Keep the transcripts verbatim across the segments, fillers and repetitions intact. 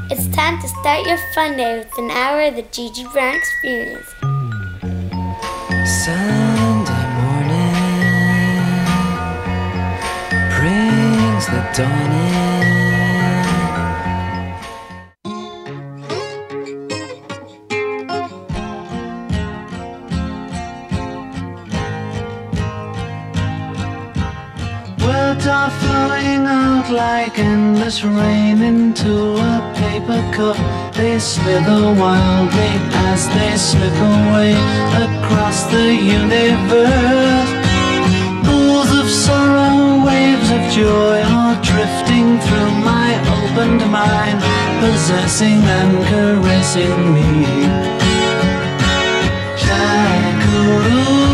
It's time to start your fun day with an hour of the Gigi Brown Experience. Sunday morning brings the dawn in. Words are flowing out like endless rain into a paper cup. They slither wildly as they slip away across the universe. Pools of sorrow, waves of joy are drifting through my opened mind, possessing and caressing me. Jackaroo.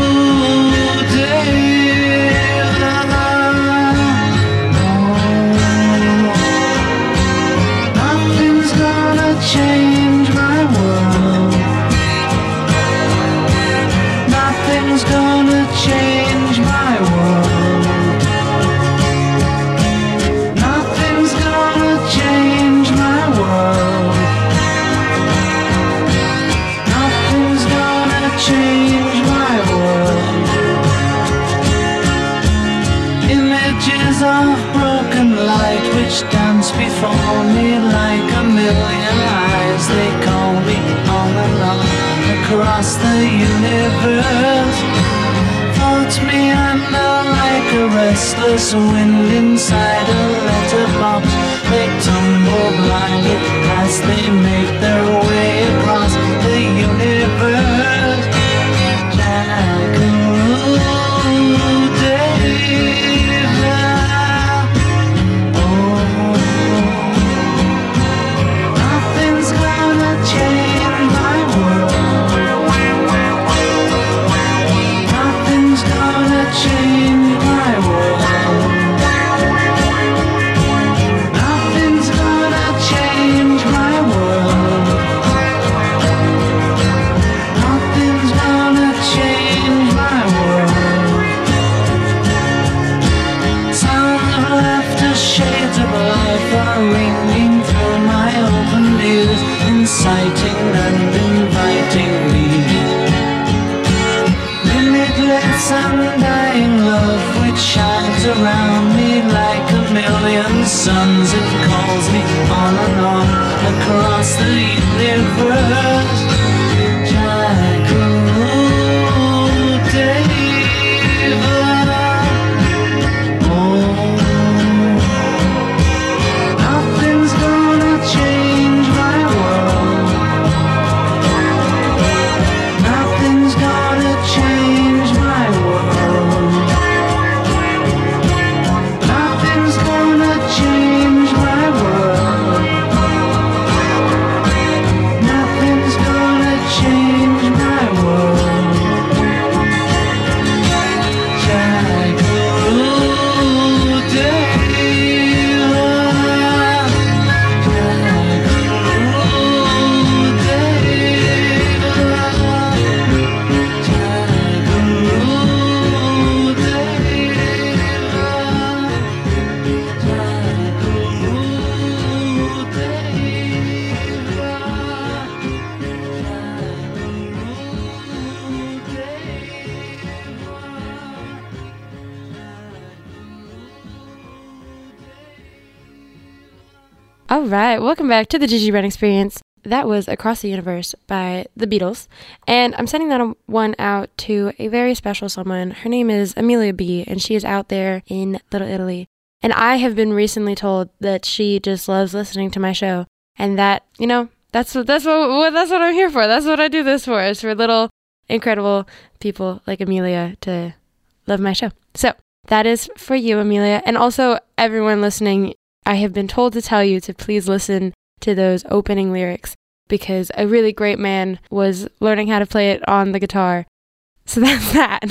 Change my world. Nothing's gonna change my world. Nothing's gonna change my world. Nothing's gonna change my world. Images of broken light which dance before me like a million eyes. They call me on and on across the universe. Floats me under like a restless wind inside a letterbox. They tumble blindly as they make their way across the universe. Jackaroo David. Ringing through my open ears, inciting and inviting me. Limitless undying love which shines around me like a million suns. It calls me on and on across the universe. Jackaroo David. All right, welcome back to the Gigi Brown Experience. That was Across the Universe by the Beatles, and I'm sending that one out to a very special someone. Her name is Amelia B, and she is out there in Little Italy. And I have been recently told that she just loves listening to my show, and that, you know, that's what that's what that's what I'm here for. That's what I do this for. Is for little incredible people like Amelia to love my show. So that is for you, Amelia, and also everyone listening. I have been told to tell you to please listen to those opening lyrics because a really great man was learning how to play it on the guitar. So that's that.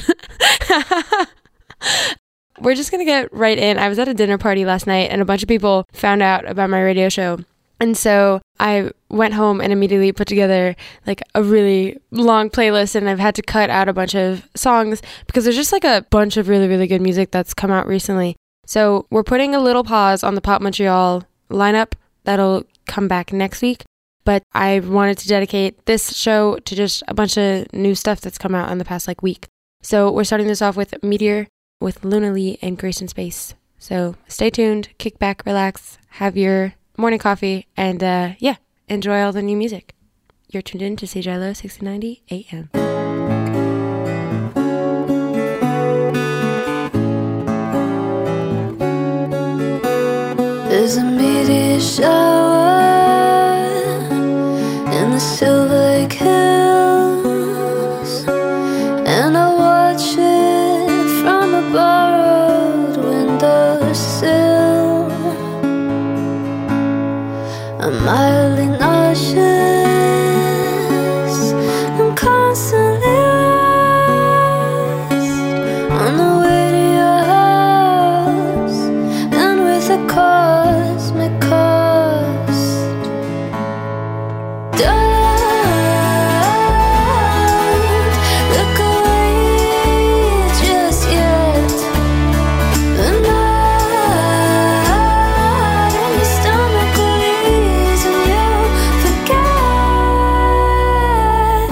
We're just going to get right in. I was at a dinner party last night and a bunch of people found out about my radio show. And so I went home and immediately put together like a really long playlist, and I've had to cut out a bunch of songs because there's just like a bunch of really, really good music that's come out recently. So we're putting a little pause on the Pop Montreal lineup that'll come back next week. But I wanted to dedicate this show to just a bunch of new stuff that's come out in the past like week. So we're starting this off with Meteor with Luna Lee and Grace in Space. So stay tuned, kick back, relax, have your morning coffee, and uh, yeah, enjoy all the new music. You're tuned in to C J L O sixteen ninety A M. There's a meteor shower in the Silver Lake Hills, and I watch it from a borrowed windowsill. I'm mildly nauseous, I'm constantly lost on the way to your house, and with a cosmic cost. Don't look away just yet. The night in your stomach will ease and you'll forget.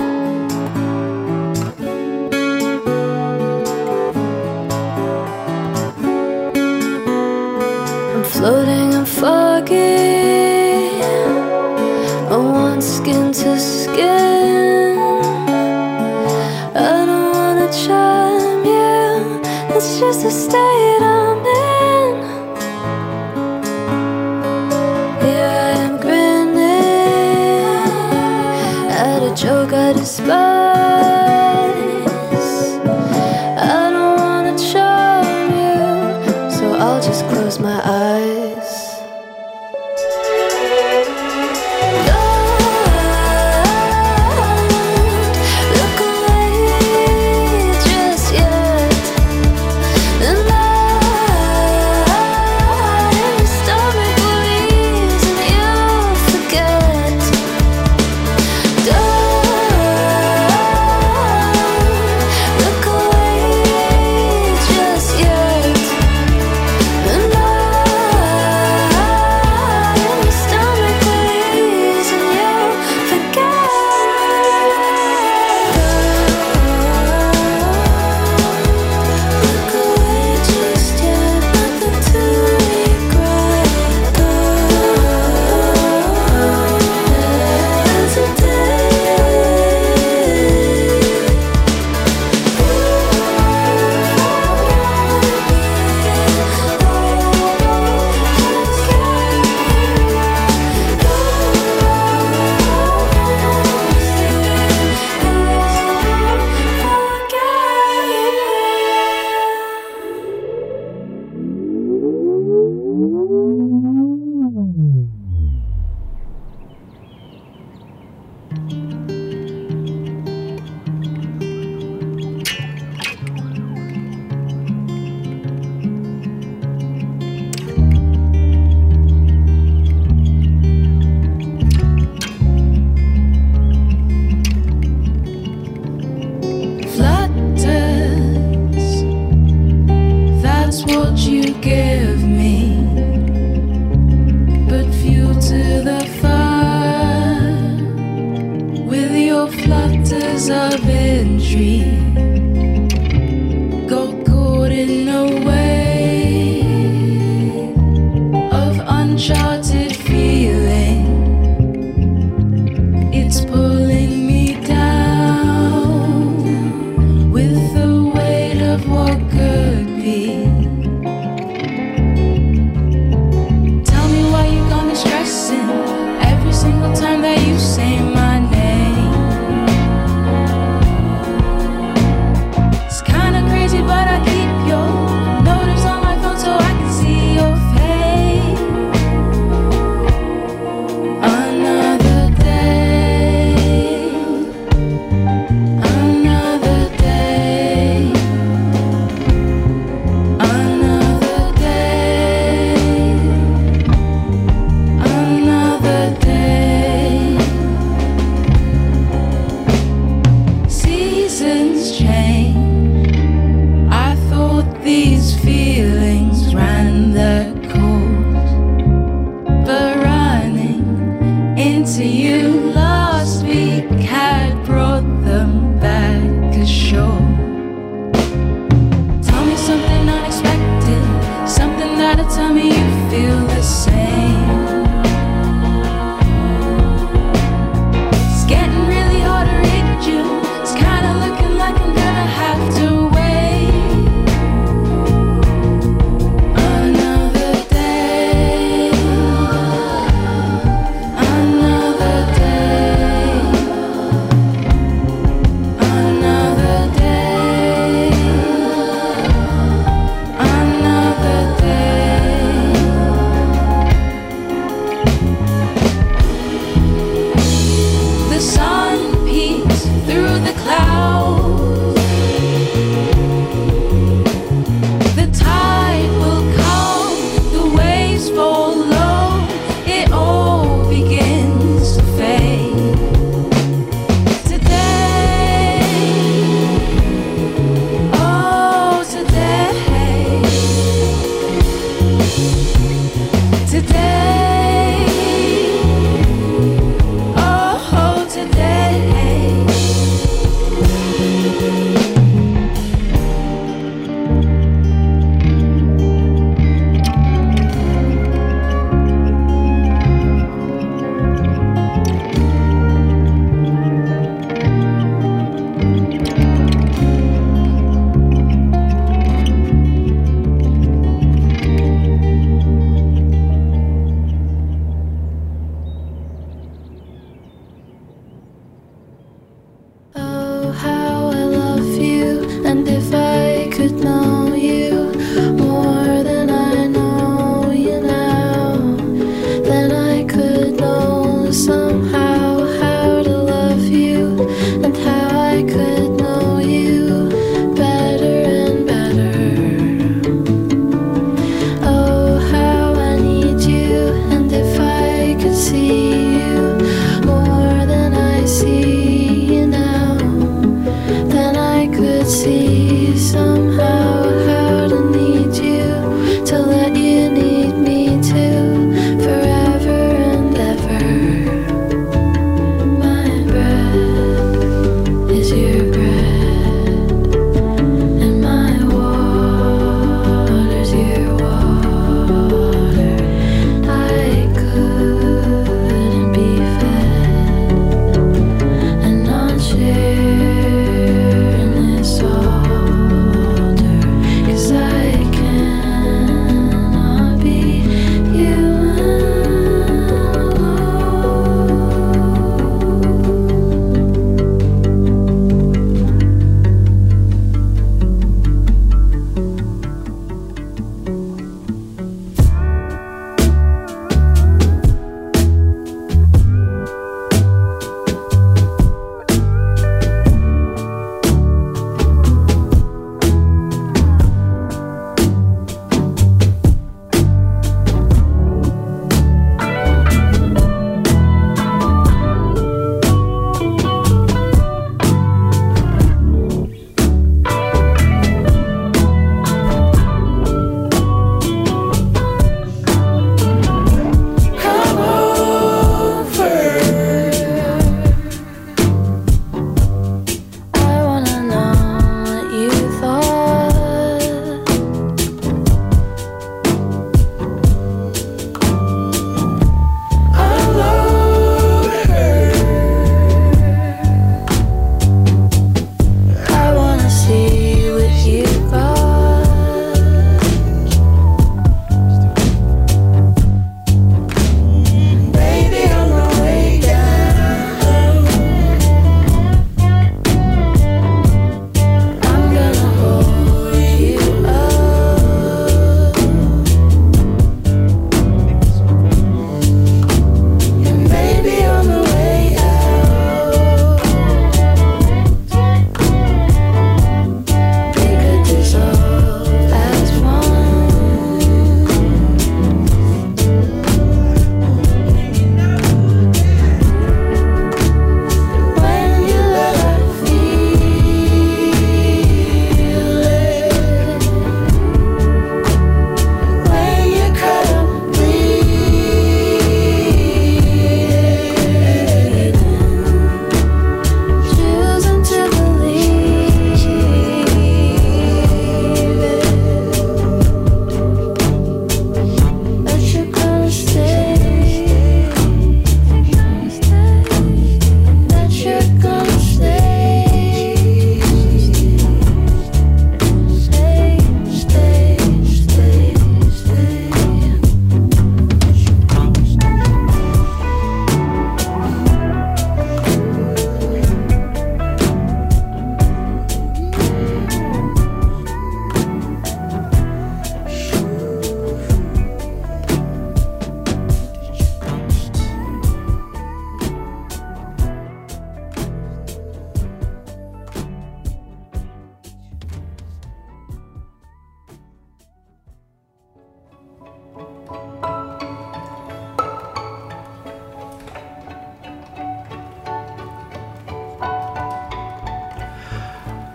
I'm floating, I'm foggy, I want skin to skin. I don't wanna charm you, it's just a state I'm in. Here I am grinning at a joke I despise. I don't wanna charm you, so I'll just close my eyes. Don't look away just yet. The night in your stomach will ease and you'll forget. Don't look away just yet. The night tell me you feel the same. It's getting really hard to read you. It's kinda looking like I'm gonna have to wait another day, another day, another day, another day.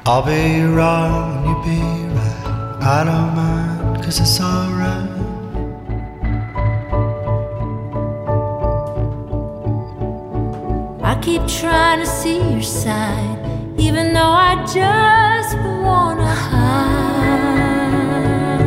I'll be wrong, you be right. I don't mind, cause it's alright. I keep trying to see your side, even though I just wanna hide.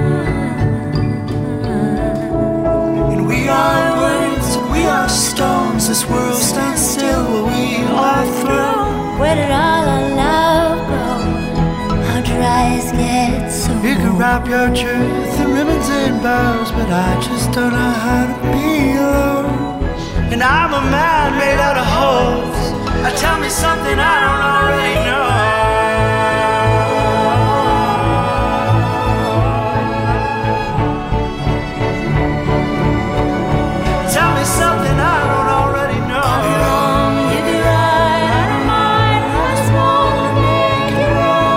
And we are words, we are stones. This world stands still where we are thrown. Where did all our love go? How dry is get so You can wrap your truth in ribbons and bows, but I just don't know how to be alone. And I'm a man made out of holes. Uh, tell me something I don't already know. Tell me something I don't already know. I'll be wrong, you be right. I don't mind, I just wanna make it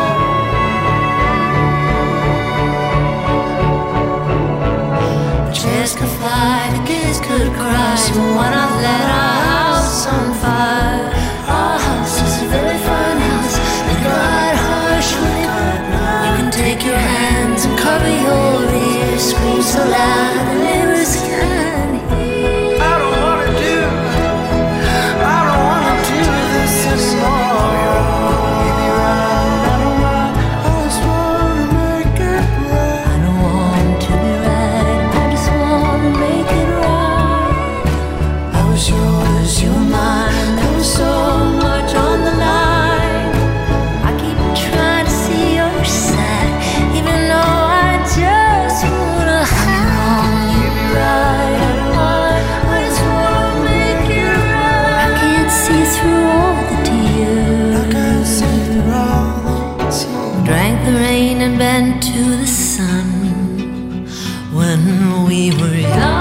right. The chairs could fly, the kids could cry. So why not let our house on fire? Our house is a very fine house. It got harsh when it got nice. You can take your hands and cover your ears. Scream so loud the neighbors can hear. I don't wanna do, I don't wanna do this anymore. You be right, I don't mind, I just wanna make it right. I don't want to be right, I just wanna make it right. I was yours, you were mine, there was so much on the line. I keep trying to see your side, even though I just wanna hide. You be right, I don't mind, I just wanna make it right. I can't see through all the tears. I can't see through all the tears. Drank the rain and bent to the sun when we were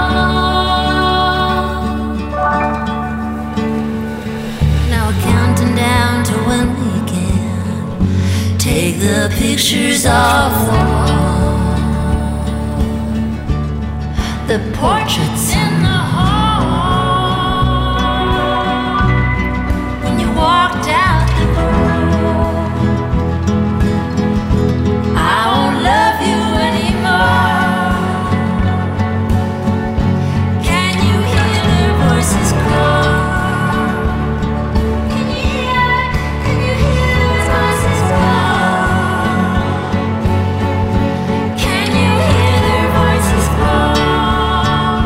young. Now we're counting down to when we can take the pictures off the wall, the portraits in the hall. When you walked out the door, I won't love you anymore. Can you hear their voices call? Can you hear, can you hear those voices call? Can you hear their voices call?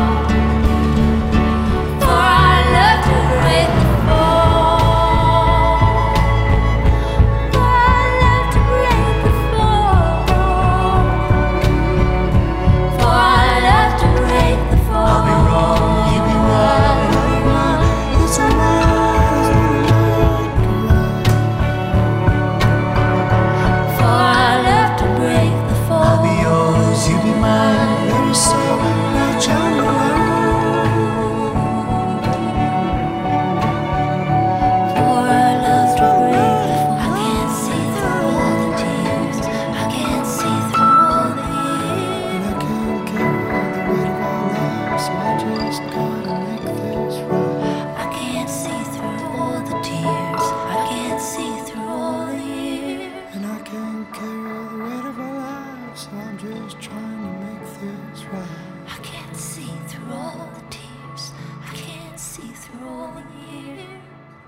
For I love to break the fall. For I love to break the fall. For I love to break the fall. I'll be wrong, you be right. it's alright. For I love to break the fall. I'll be yours, you be mine. There is so much on the line. For I love to break the fall. I can't see through all the tears. I can't see through all the years. I can't carry the weight of our lives, so I just gotta make this right. I can't see through all the tears. I can't see through all the years. And I can't carry the weight of our lives, so I'm just trying to make this right. I can't see through all the tears. I can't see through all the years.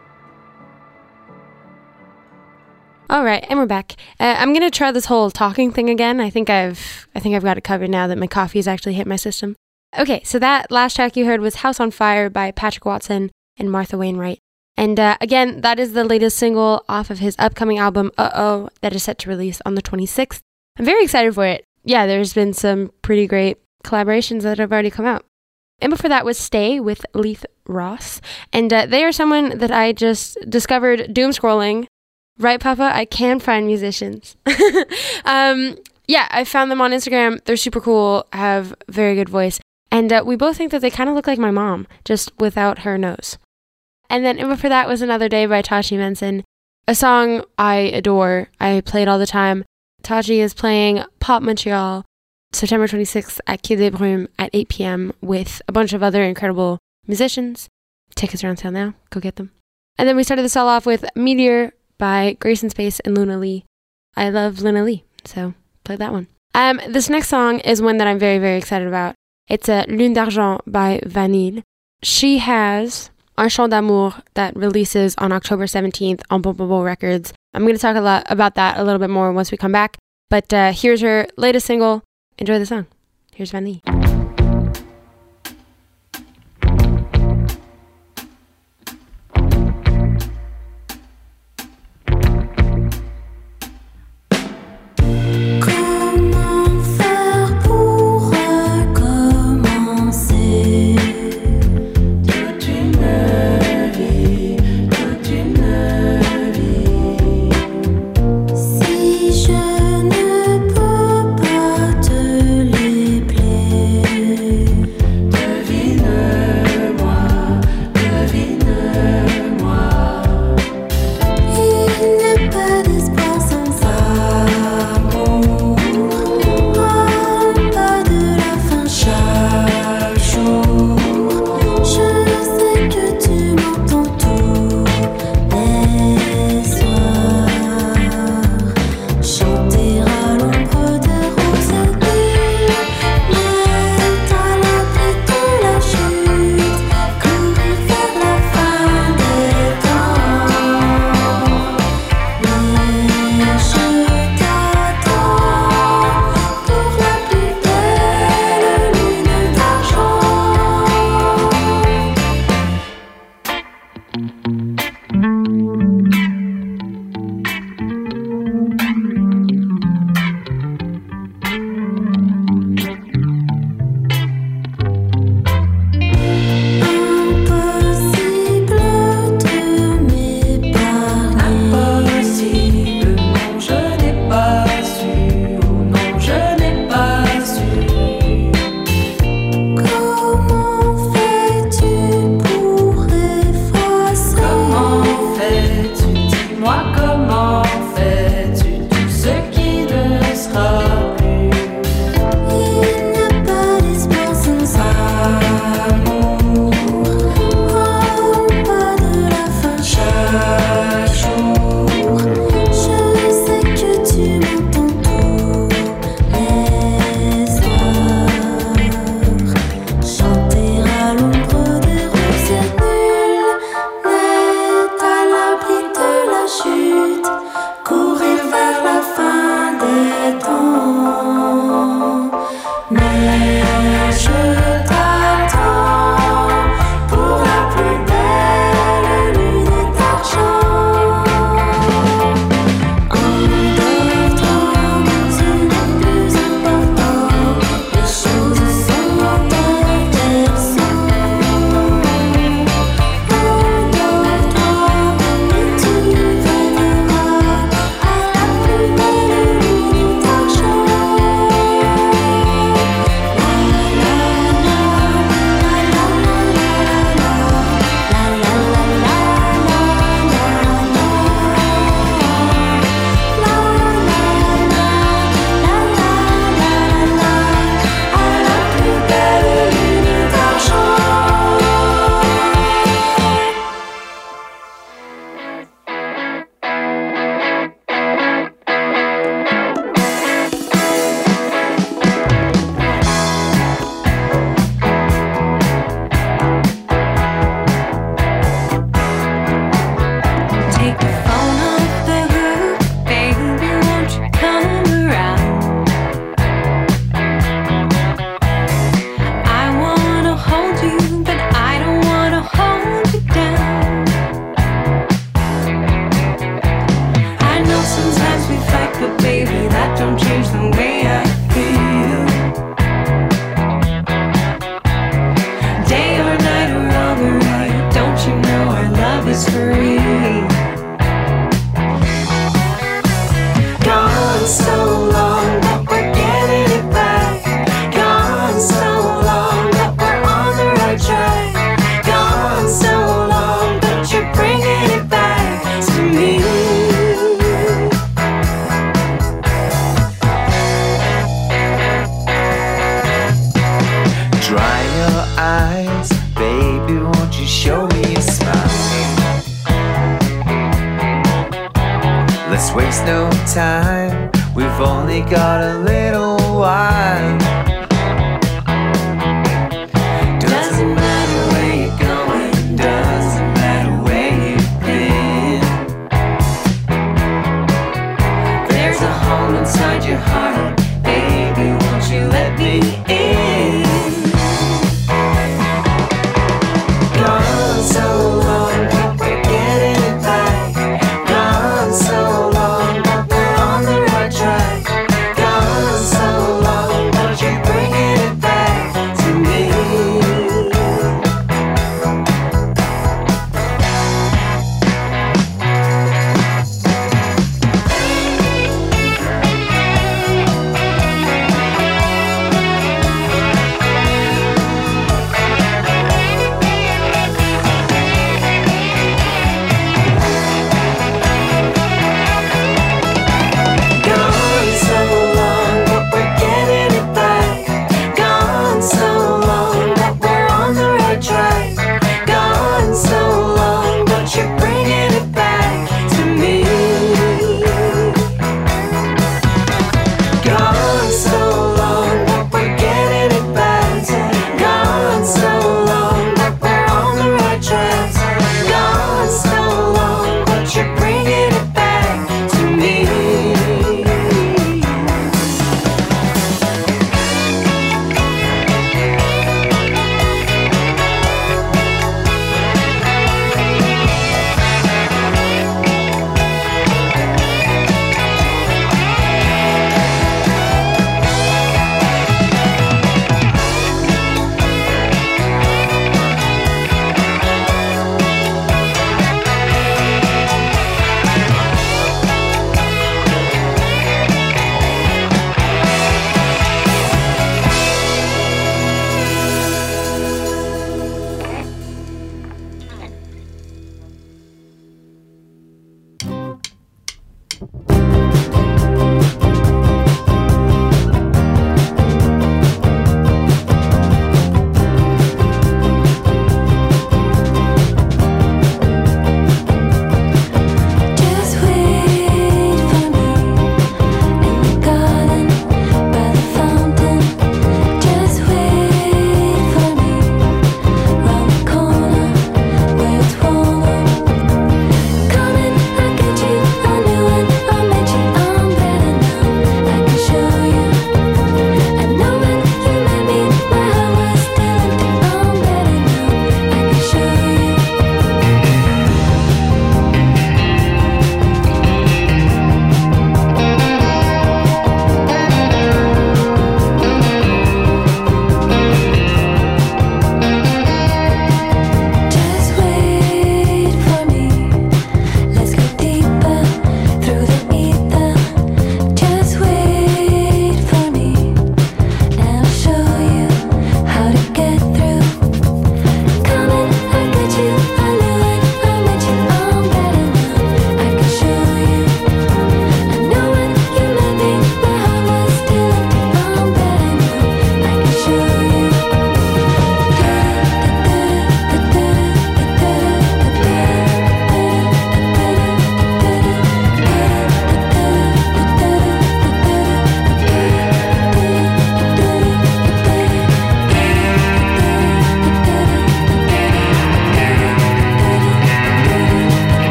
All right, and we're back. Uh, I'm gonna try this whole talking thing again. I think I've I think I've got it covered now that my coffee's actually hit my system. Okay, so that last track you heard was "House on Fire" by Patrick Watson and Martha Wainwright. And uh, again, that is the latest single off of his upcoming album "Uh Oh" that is set to release on the twenty-sixth. I'm very excited for it. Yeah, there's been some pretty great collaborations that have already come out. And before that was "Stay" with Leith Ross, and uh, they are someone that I just discovered doom scrolling. Right, Papa? I can find musicians. um, yeah, I found them on Instagram. They're super cool, have very good voice. And uh, we both think that they kind of look like my mom, just without her nose. And then and before that was "Another Day" by Tachi Manson, a song I adore. I play it all the time. Tachi is playing Pop Montreal September twenty-sixth at Quai des Brumes at eight p.m. with a bunch of other incredible musicians. Tickets are on sale now. Go get them. And then we started this all off with "Meteor" by Grayson Space and Luna Lee. I love Luna Lee, so play that one. Um, this next song is one that I'm very, very excited about. It's a Lune d'Argent by Vanille. She has Un Chant d'Amour that releases on October seventeenth on Bon Bon Bon Records. I'm going to talk a lot about that a little bit more once we come back. But uh, here's her latest single. Enjoy the song. Here's Vanille. waste no time, we've only got a little while. Doesn't matter where you're going, doesn't matter where you've been. There's a hole inside your heart, baby, won't you let me in? Gone so long, but we're getting it back. Gone so long, but we're on the right track. Gone so long, but you're bringing it back to me.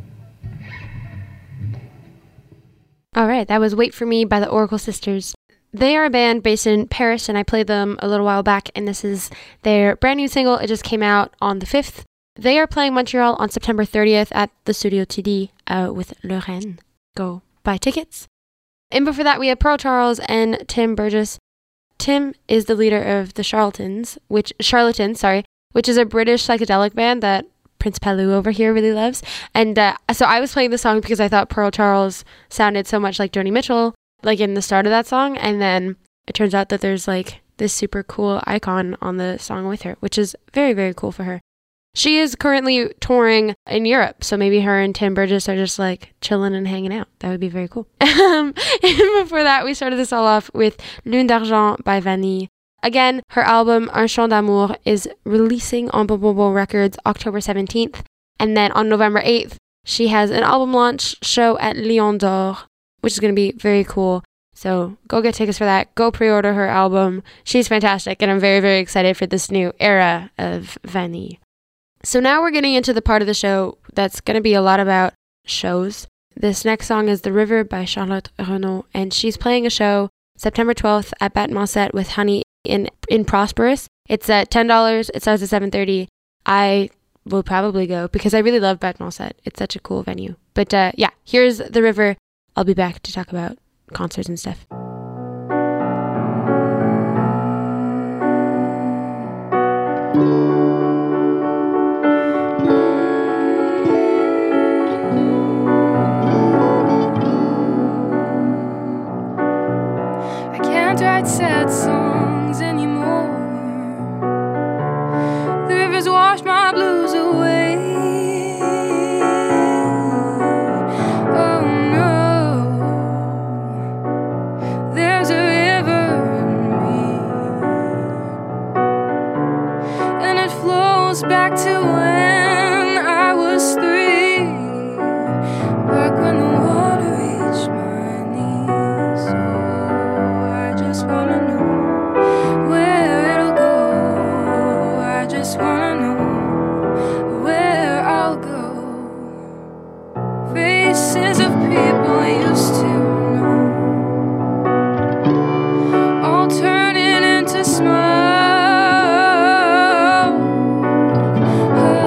All right, that was Wait For Me by the Oracle Sisters. They are a band based in Paris, and I played them a little while back, and this is their brand new single. It just came out on the fifth. They are playing Montreal on September thirtieth at the Studio T D uh, with Lorraine. Go buy tickets. And before that, we have Pearl Charles and Tim Burgess. Tim is the leader of the Charlatans, which Charlatans, sorry, which is a British psychedelic band that Prince Palu over here really loves. And uh, so I was playing the song because I thought Pearl Charles sounded so much like Joni Mitchell, like in the start of that song. And then it turns out that there's like this super cool icon on the song with her, which is very, very cool for her. She is currently touring in Europe, so maybe her and Tim Burgess are just like chilling and hanging out. That would be very cool. And before that, we started this all off with Lune d'Argent by Vanille. Again, her album Un Chant d'Amour is releasing on Bon Bon Bon Records October seventeenth. And then on November eighth, she has an album launch show at Lion d'Or, which is going to be very cool. So go get tickets for that. Go pre-order her album. She's fantastic, and I'm very, very excited for this new era of Vanille. So now we're getting into the part of the show that's going to be a lot about shows. This next song is The River by Charlotte Renaud, and she's playing a show September twelfth at Battemoncet with Honey in in Prosperous. It's at ten dollars. It starts at seven thirty. I will probably go because I really love Battemoncet. It's such a cool venue. But uh, yeah, here's The River. I'll be back to talk about concerts and stuff. I can't write sad songs anymore. The rivers wash my blues away. Oh no, there's a river in me, and it flows back to when I was three, back when the water reached my knees. Oh, I just wanna know where it'll go. I just wanna know where I'll go. Faces of people I used to know, all turning into smoke. Oh,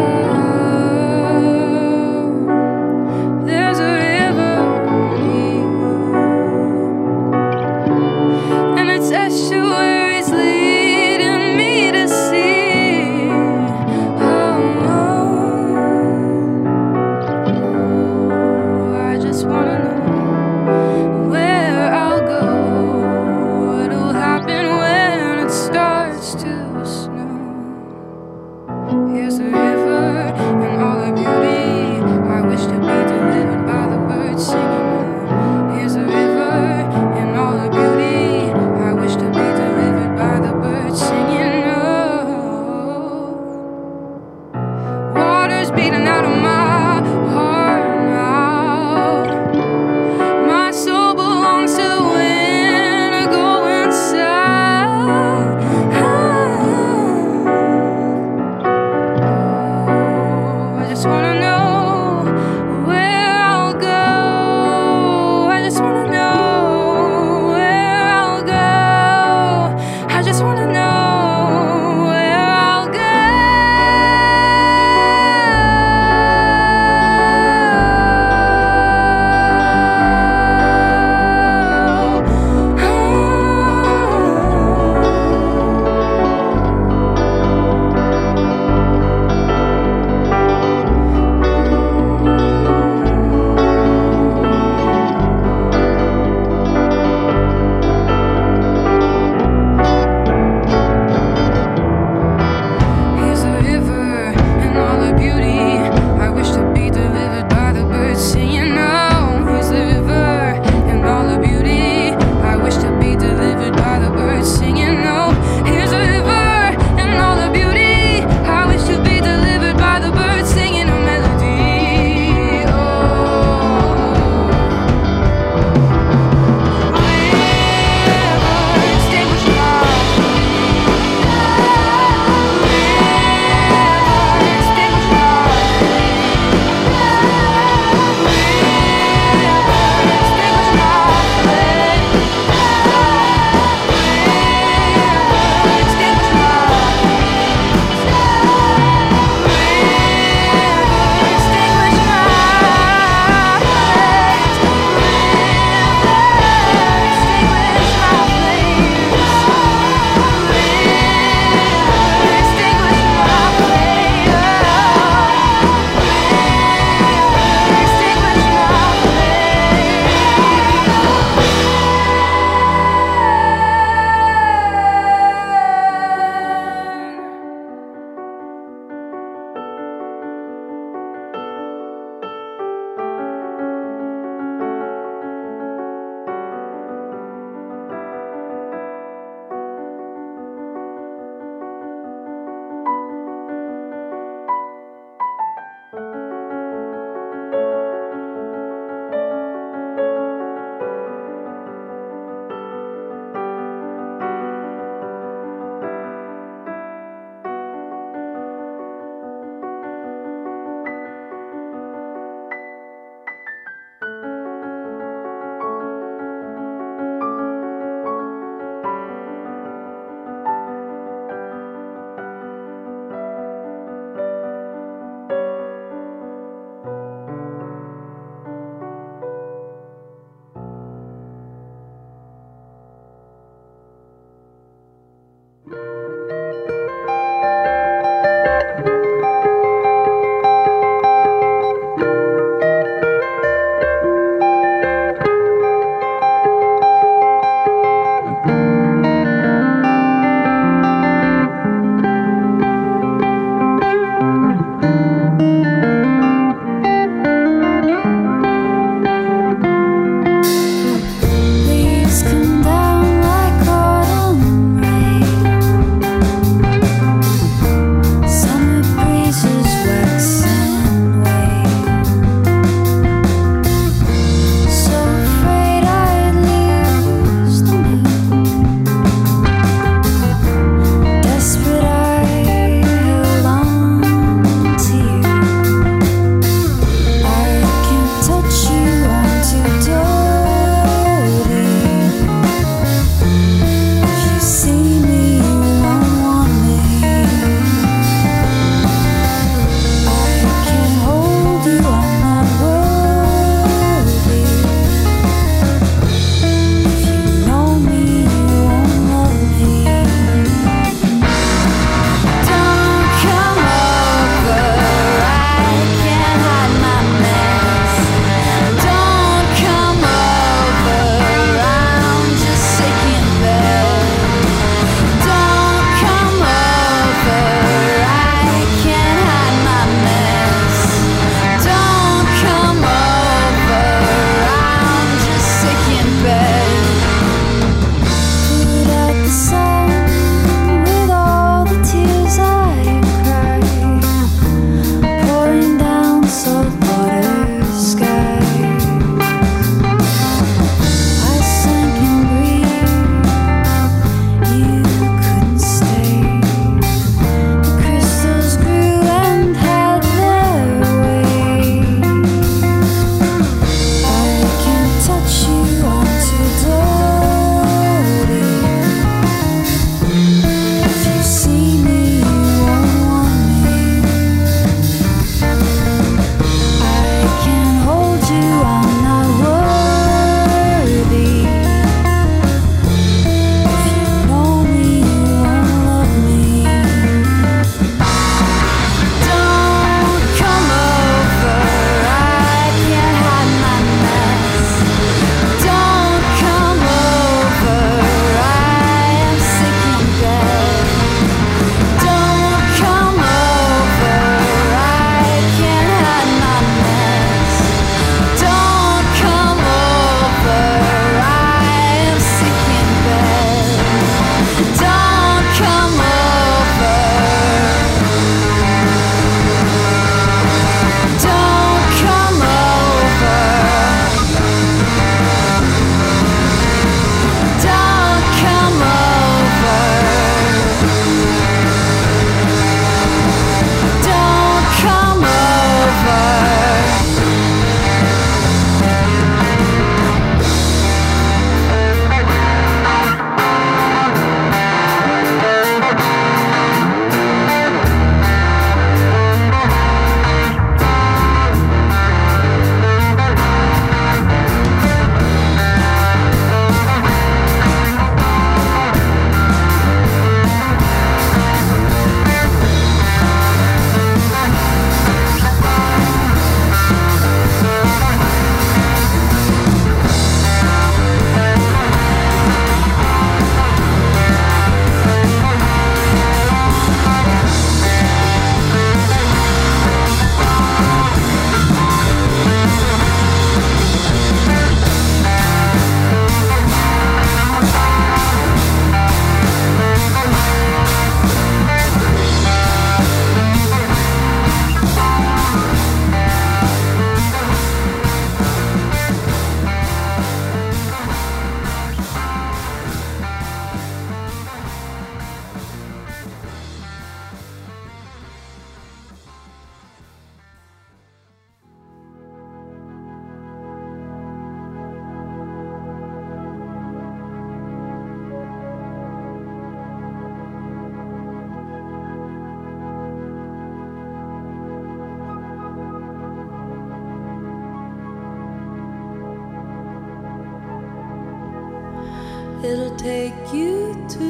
it'll take you to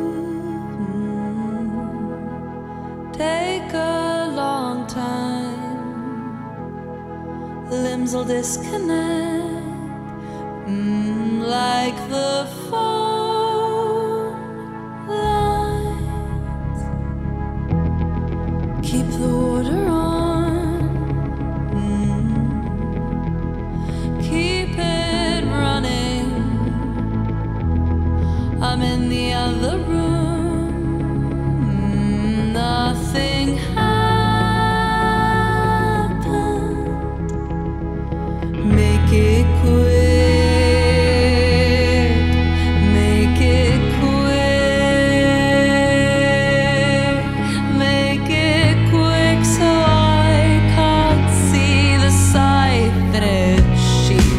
mm, take a long time. Limbs will disconnect mm, like the phone lines. Keep the water on, mm, keep it running. I'm in the other room, mm, nothing happened. Make it quick, make it quick, make it quick so I can't see the side that it's sheep.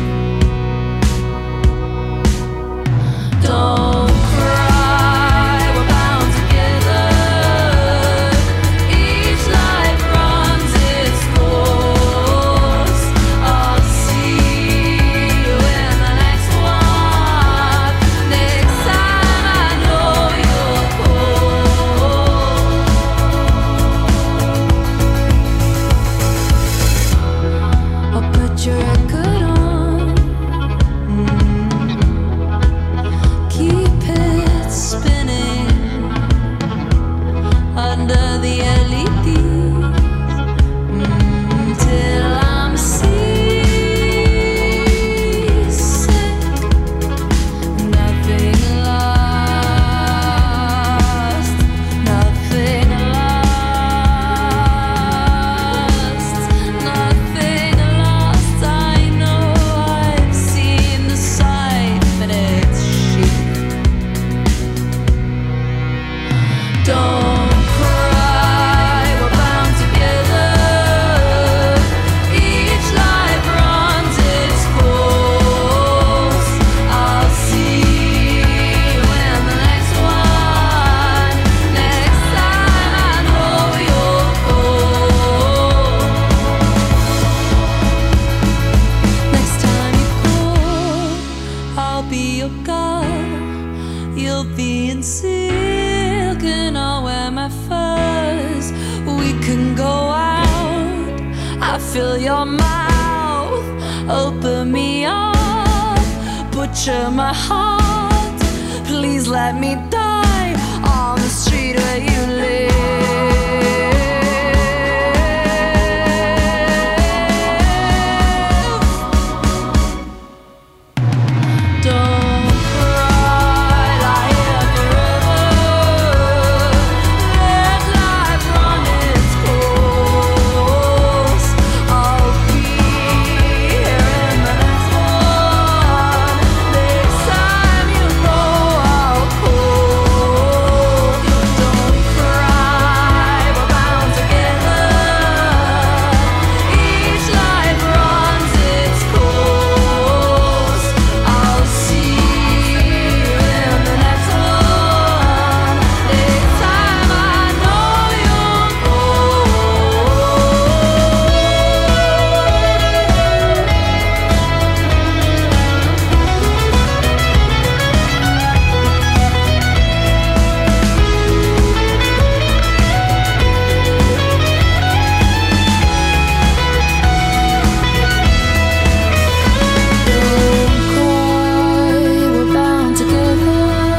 Don't cry, we're bound together. Each life runs its course. I'll see you in the next one. Next time I know you'll call. I'll put your record on. Mm. Keep it spinning under the L E Ds mm, till I'm seasick. Nothing lost, nothing lost, nothing lost. I know I've seen the sight, but it's sheep. Don't cry, we're bound together. Each life runs its course. I'll see you in the next one. Next time I know you'll call. Next time you call, I'll be your girl. You'll be in silk and I'll wear my furs. We can go out. I feel your mouth. Open me up. Butcher my heart. Please let me die on the street where you live. Don't cry, lie here forever. Let life run its course. I'll be here in the next one. Next time you know I'll call. Don't cry, we're bound together. Each life runs its course. I'll see you in the next one. Next time I know you'll Don't cry, we're bound together.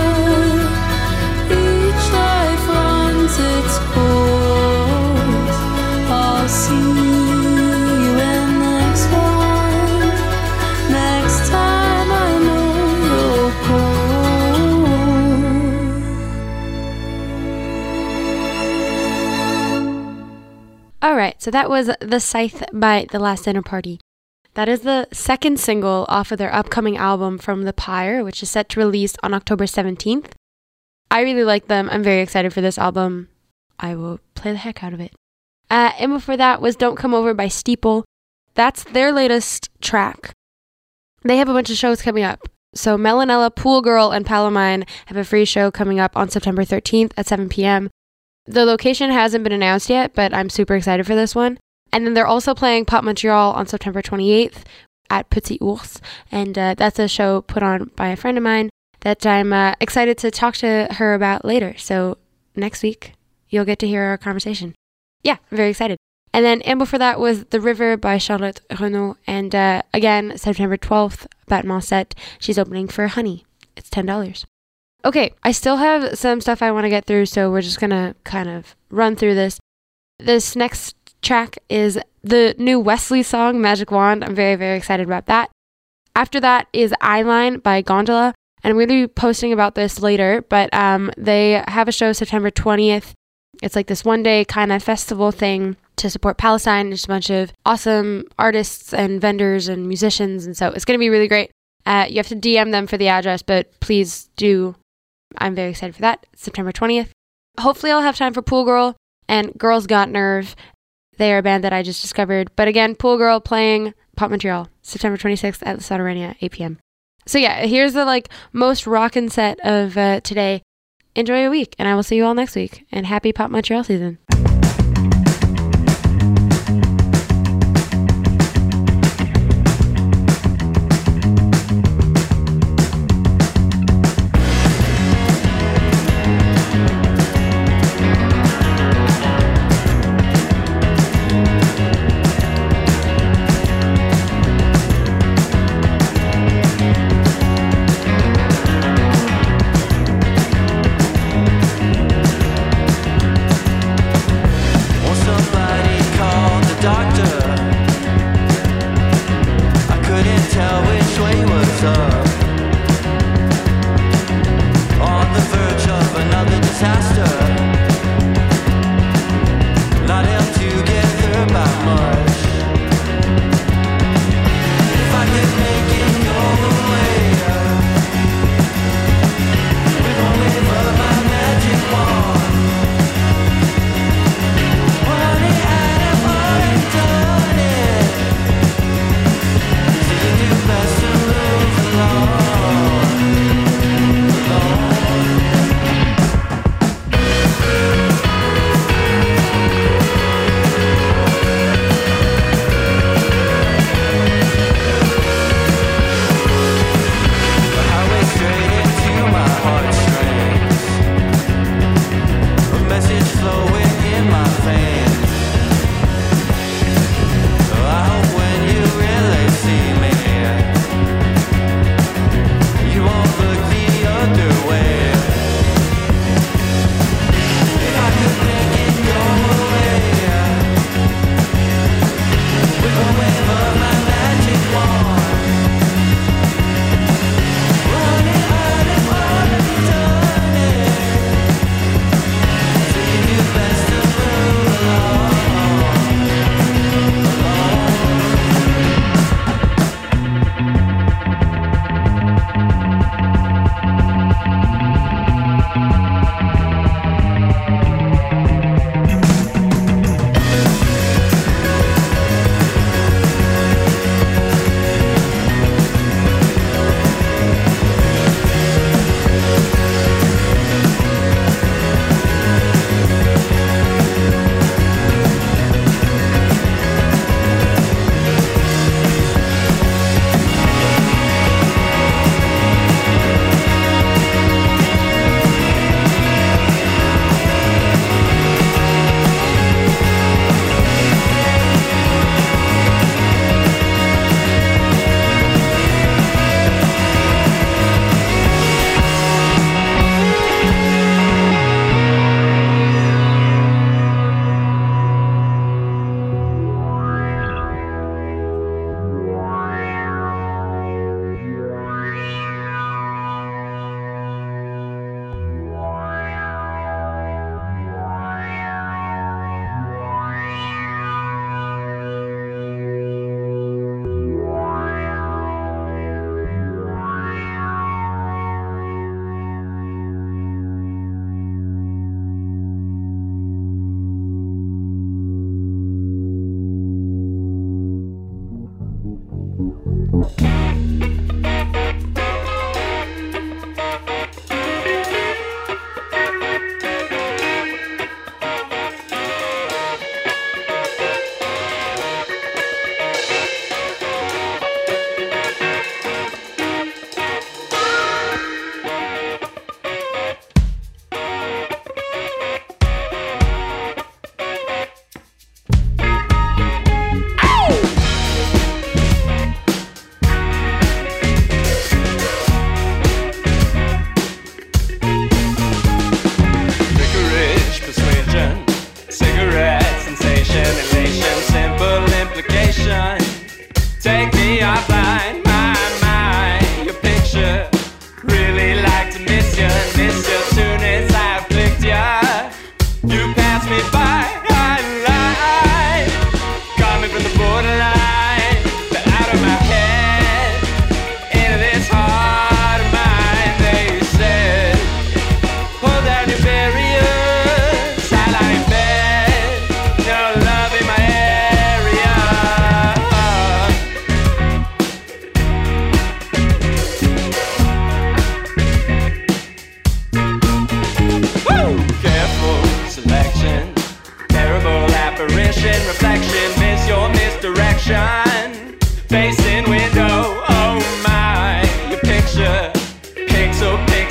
Each life runs its course. I'll see you in the next one. Next time I know you'll call. All right, so that was The Scythe by The Last Dinner Party. That is the second single off of their upcoming album From the Pyre, which is set to release on October seventeenth. I really like them. I'm very excited for this album. I will play the heck out of it. Uh, and before that was Don't Come Over by Steeple. That's their latest track. They have a bunch of shows coming up. So Melanella, Pool Girl, and Palomine have a free show coming up on September thirteenth at seven p.m. The location hasn't been announced yet, but I'm super excited for this one. And then they're also playing Pop Montreal on September twenty-eighth at Petit Ours. And uh, that's a show put on by a friend of mine that I'm uh, excited to talk to her about later. So next week, you'll get to hear our conversation. Yeah, I'm very excited. And then, and before that was The River by Charlotte Renaud. And uh, again, September twelfth, Bat Mancet. She's opening for Honey. It's ten dollars. Okay, I still have some stuff I want to get through, so we're just going to kind of run through this. This next track is the new Wesley song, Magic Wand. I'm very, very excited about that. After that is Eyeline by Gondola, and I'm going to be posting about this later, but um, they have a show September twentieth. It's like this one-day kind of festival thing to support Palestine. There's a bunch of awesome artists and vendors and musicians, and so it's going to be really great. Uh, you have to D M them for the address, but please do. I'm very excited for that. September twentieth. Hopefully I'll have time for Pool Girl and Girls Got Nerve. They are a band that I just discovered. But again, Pool Girl playing Pop Montreal, September twenty-sixth at the Sotorania, eight p.m. So yeah, here's the like most rockin' set of uh, today. Enjoy your week, and I will see you all next week. And happy Pop Montreal season.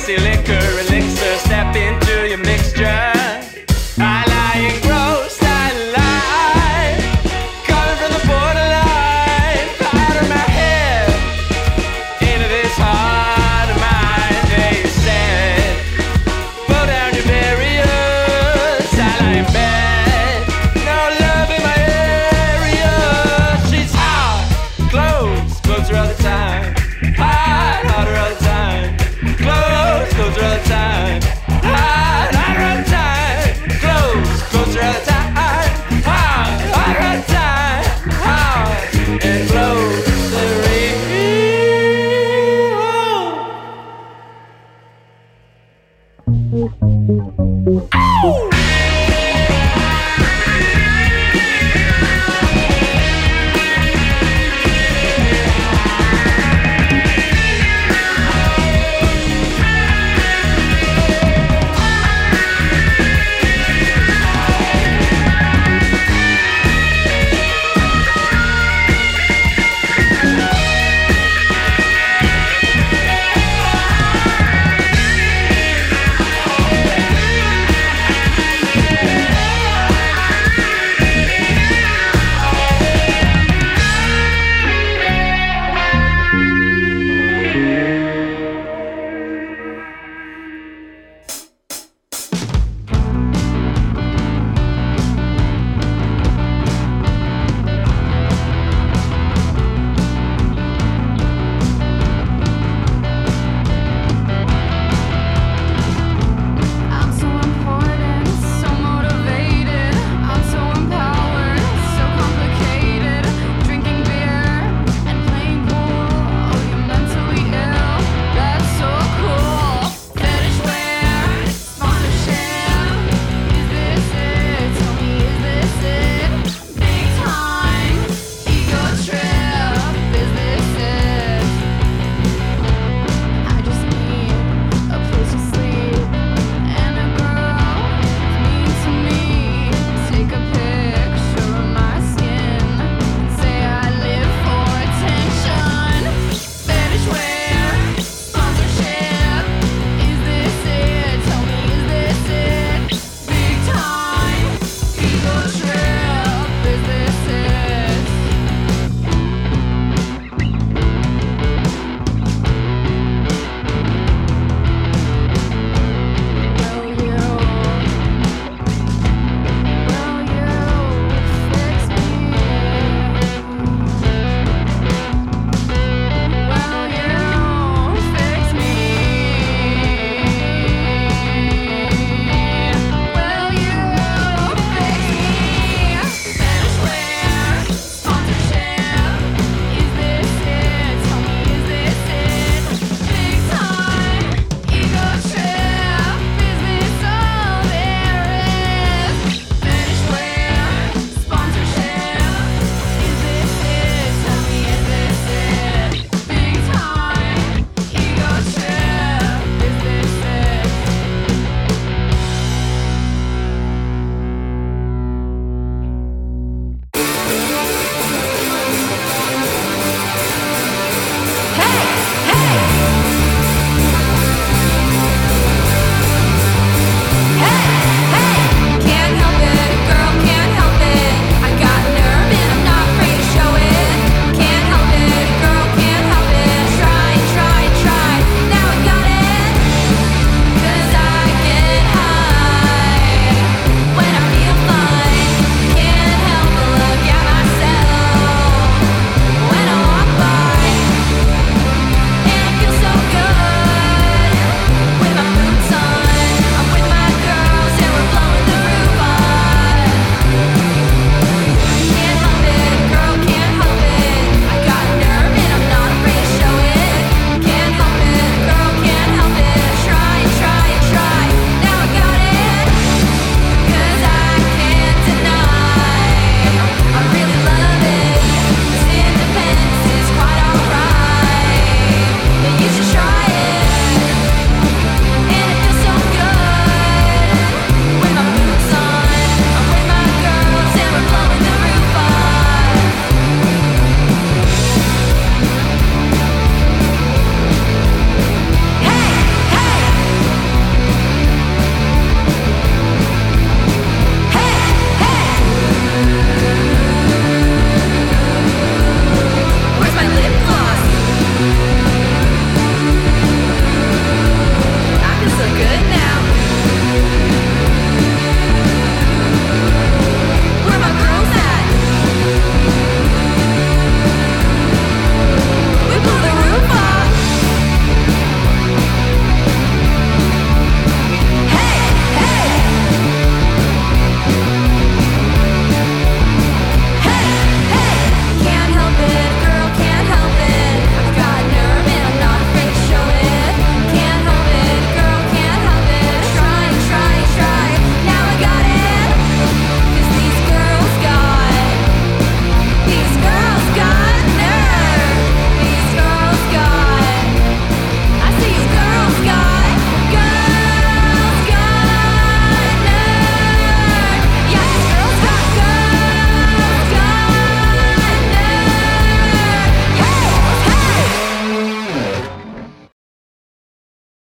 sexy liquor elixir. Step into your mixture. I lie engrossed, I lie. Coming from the borderline. Powder my head into this heart of mine. They said, blow down your barriers. I lie in bed, no love in my area. She's hot, close, close her all the time. Hot, hotter all the time. Close, close her all the time. Hot, hotter all the time. Close, close her all the time. Hot, hotter all the time. Hot and close the ring. Ow!